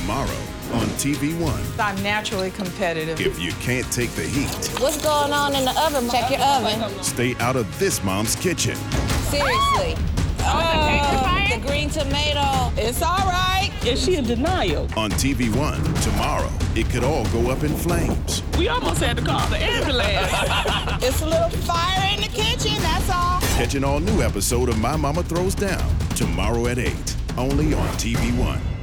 tomorrow on TV One. I'm naturally competitive. If you can't take the heat, What's going on in the oven? Check your oven. stay out of this mom's kitchen. Seriously. Oh, the green tomato. It's all right. Is she in denial? On TV One tomorrow, it could all go up in flames. We almost had to call the ambulance. It's a little fire in the kitchen, that's all. Catch an all-new episode of My Mama Throws Down tomorrow at 8, only on TV One.